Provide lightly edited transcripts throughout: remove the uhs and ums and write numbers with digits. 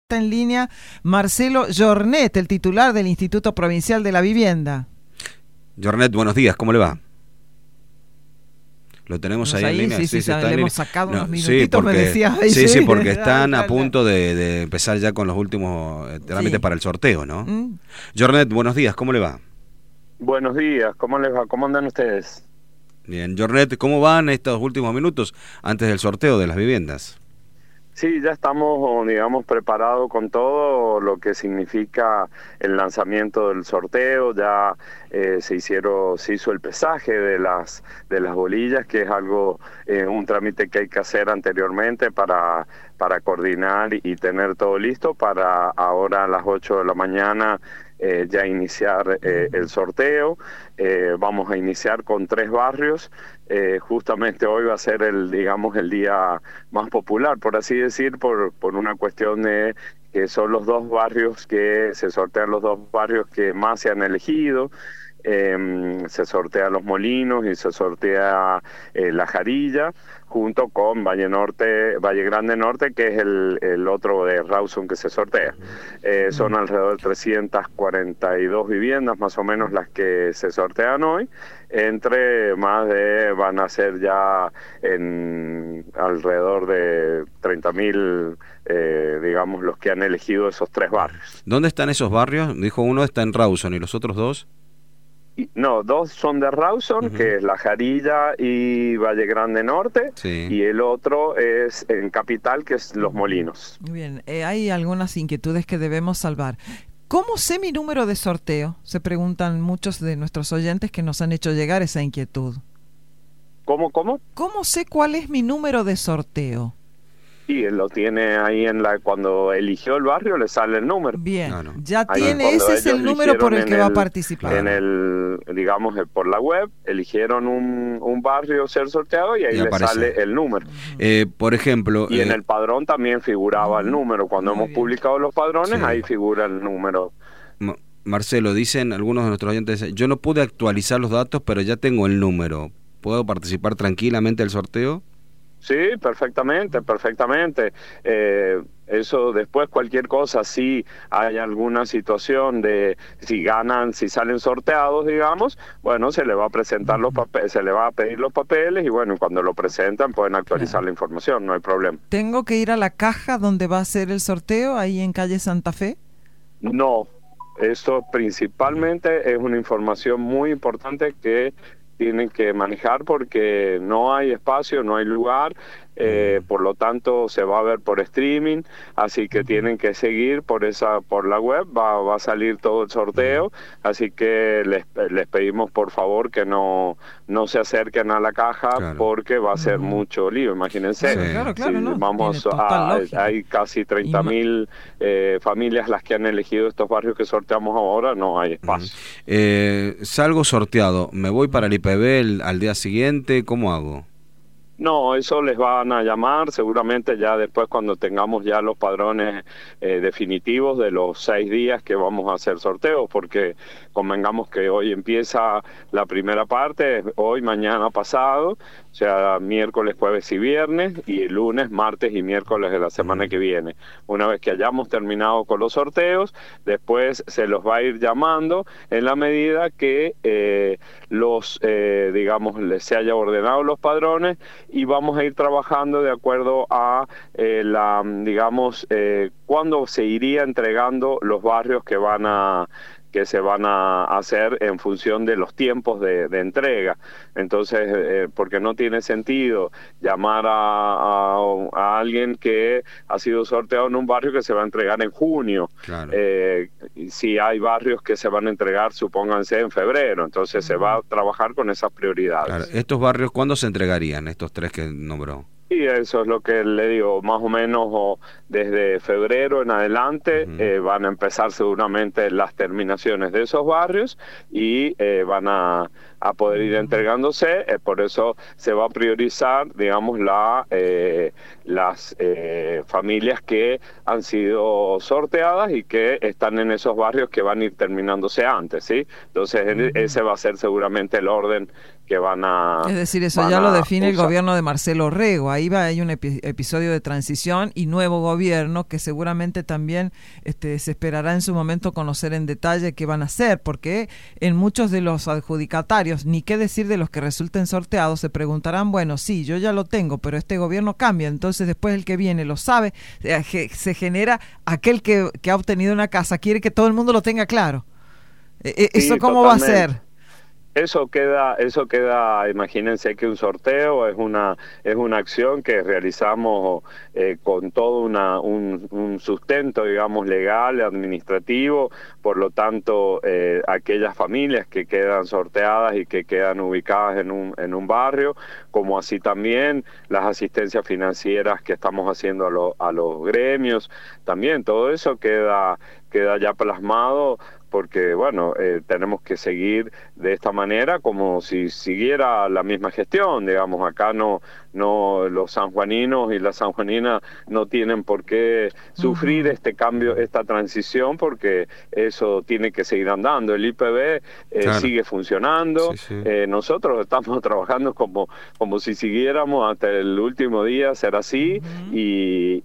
Está en línea Marcelo Jornet, el titular del Instituto Provincial de la Vivienda. Jornet, buenos días, ¿cómo le va? ¿Lo tenemos ahí en línea? Sí, está le en hemos línea. sacado unos Sí, minutitos, porque, me decía. sí, porque están a punto de empezar ya con los últimos trámites para el sorteo, ¿no? Jornet, buenos días, ¿cómo le va? Buenos días, ¿cómo les va? ¿Cómo andan ustedes? Bien, Jornet, ¿cómo van estos últimos minutos antes del sorteo de las viviendas? Sí, ya estamos, digamos, preparados con todo lo que significa el lanzamiento del sorteo. Ya se hizo el pesaje de las bolillas, que es algo, un trámite que hay que hacer anteriormente para coordinar y tener todo listo para ahora a las 8 de la mañana ya iniciar el sorteo. Vamos a iniciar con 3 barrios. Justamente hoy va a ser el día más popular, por así decir, por una cuestión de que son los 2 barrios que se sortean, los 2 barrios que más se han elegido. Se sortea Los Molinos y se sortea La Jarilla, junto con Valle Grande Norte, que es el otro de Rawson que se sortea. Son alrededor de 342 viviendas más o menos las que se sortean hoy, van a ser ya alrededor de 30.000, digamos, los que han elegido esos 3 barrios. ¿Dónde están esos barrios? Dijo uno está en Rawson, ¿y los otros 2? No, 2 son de Rawson, que es La Jarilla y Valle Grande Norte, y el otro es en Capital, que es Los Molinos. Muy bien, hay algunas inquietudes que debemos salvar. ¿Cómo sé mi número de sorteo? Se preguntan muchos de nuestros oyentes que nos han hecho llegar esa inquietud. ¿Cómo? ¿Cómo sé cuál es mi número de sorteo? Sí, él lo tiene ahí cuando eligió el barrio le sale el número. Bien, claro. Ya tiene, ese es el número por el que va a participar. Digamos, por la web, eligieron un barrio ser sorteado y ahí le sale el número. Por ejemplo... Y en el padrón también figuraba el número. Cuando hemos publicado los padrones, ahí figura el número. Marcelo, dicen algunos de nuestros oyentes, yo no pude actualizar los datos, pero ya tengo el número. ¿Puedo participar tranquilamente del sorteo? Sí, perfectamente. Eso después, cualquier cosa, si hay alguna situación de si salen sorteados, digamos, bueno, se le va a presentar los papeles, se le va a pedir los papeles y bueno, cuando lo presentan pueden actualizar la información, no hay problema. ¿Tengo que ir a la caja donde va a ser el sorteo, ahí en calle Santa Fe? No, eso principalmente es una información muy importante que tienen que manejar porque no hay espacio, no hay lugar, por lo tanto se va a ver por streaming, así que tienen que seguir por la web, va a salir todo el sorteo, así que les pedimos por favor que no se acerquen a la caja porque va a ser mucho lío, imagínense. Claro, Hay casi 30.000 familias las que han elegido estos barrios que sorteamos ahora, no hay espacio. Salgo sorteado, ¿me voy para el IPB al día siguiente? ¿Cómo hago? No, eso les van a llamar seguramente ya después cuando tengamos ya los padrones definitivos de los 6 días que vamos a hacer sorteos, porque convengamos que hoy empieza la primera parte, hoy, mañana, pasado, o sea, miércoles, jueves y viernes, y el lunes, martes y miércoles de la semana que viene. Una vez que hayamos terminado con los sorteos, después se los va a ir llamando en la medida que digamos, se haya ordenado los padrones, y vamos a ir trabajando de acuerdo a cuándo se iría entregando los barrios que se van a hacer en función de los tiempos de entrega. Entonces, porque no tiene sentido llamar a alguien que ha sido sorteado en un barrio que se va a entregar en junio. Claro. Si hay barrios que se van a entregar, supónganse, en febrero, entonces se va a trabajar con esas prioridades. Claro. ¿Estos barrios cuándo se entregarían, estos 3 que nombró? Y eso es lo que le digo, más o menos desde febrero en adelante van a empezar seguramente las terminaciones de esos barrios y van a a poder ir entregándose. Por eso se va a priorizar, digamos, las familias que han sido sorteadas y que están en esos barrios que van a ir terminándose antes, ¿sí? Entonces ese va a ser seguramente el orden que van a... Es decir, eso ya lo define el gobierno de Marcelo Rego. Ahí hay un episodio de transición y nuevo gobierno que seguramente también se esperará en su momento conocer en detalle qué van a hacer, porque en muchos de los adjudicatarios, ni qué decir de los que resulten sorteados, se preguntarán, bueno, sí, yo ya lo tengo, pero este gobierno cambia, entonces después el que viene lo sabe, se genera aquel que ha obtenido una casa, quiere que todo el mundo lo tenga claro. ¿Eso sí, cómo totalmente. va a ser? Eso queda, imagínense que un sorteo es una acción que realizamos con todo un sustento, digamos, legal, administrativo. Por lo tanto, aquellas familias que quedan sorteadas y que quedan ubicadas en un barrio, como así también las asistencias financieras que estamos haciendo a los gremios, también todo eso queda ya plasmado, porque bueno, tenemos que seguir de esta manera como si siguiera la misma gestión, digamos. Acá no los sanjuaninos y las sanjuaninas no tienen por qué sufrir este cambio, esta transición, porque eso tiene que seguir andando. El IPB claro, sigue funcionando, sí. Nosotros estamos trabajando como si siguiéramos hasta el último día ser así, y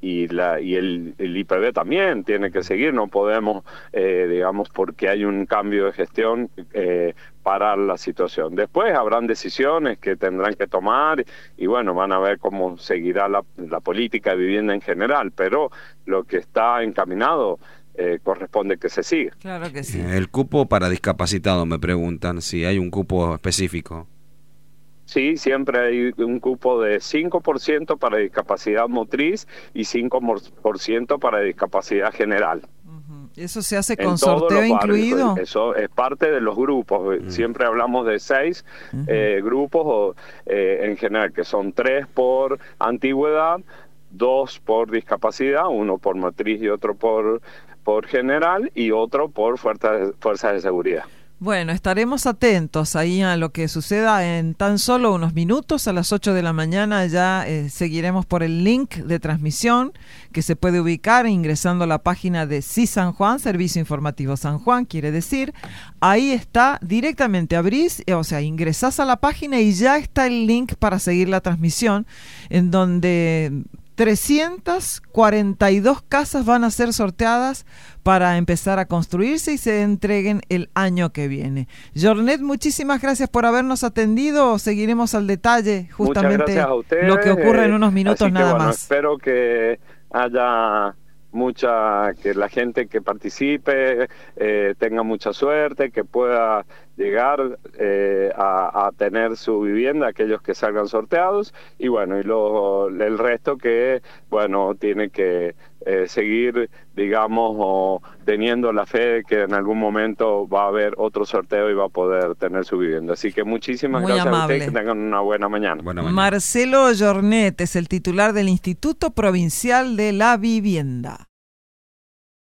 el IPB también tiene que seguir. No podemos, digamos, porque hay un cambio de gestión, parar la situación. Después habrán decisiones que tendrán que tomar y bueno, van a ver cómo seguirá la política de vivienda en general, pero lo que está encaminado corresponde que se siga. Claro que sí. El cupo para discapacitados, me preguntan si hay un cupo específico. Sí, siempre hay un cupo de 5% para discapacidad motriz y 5% para discapacidad general. ¿Eso se hace con sorteo incluido? Eso es parte de los grupos. Siempre hablamos de 6 grupos en general, que son 3 por antigüedad, 2 por discapacidad, 1 por motriz y otro por general y otro por fuerzas de seguridad. Bueno, estaremos atentos ahí a lo que suceda en tan solo unos minutos. A las 8 de la mañana ya seguiremos por el link de transmisión que se puede ubicar ingresando a la página de Sí San Juan, Servicio Informativo San Juan, quiere decir. Ahí está, directamente abrís, o sea, ingresás a la página y ya está el link para seguir la transmisión, en donde 342 casas van a ser sorteadas para empezar a construirse y se entreguen el año que viene. Jornet, muchísimas gracias por habernos atendido. Seguiremos al detalle justamente lo que ocurre en unos minutos nada más. Espero que haya que la gente que participe tenga mucha suerte, que pueda llegar a tener su vivienda, aquellos que salgan sorteados, y bueno, y el resto que, bueno, tiene que seguir, digamos, teniendo la fe de que en algún momento va a haber otro sorteo y va a poder tener su vivienda. Así que muchísimas gracias a ustedes, que tengan una buena mañana. Marcelo Jornet es el titular del Instituto Provincial de la Vivienda.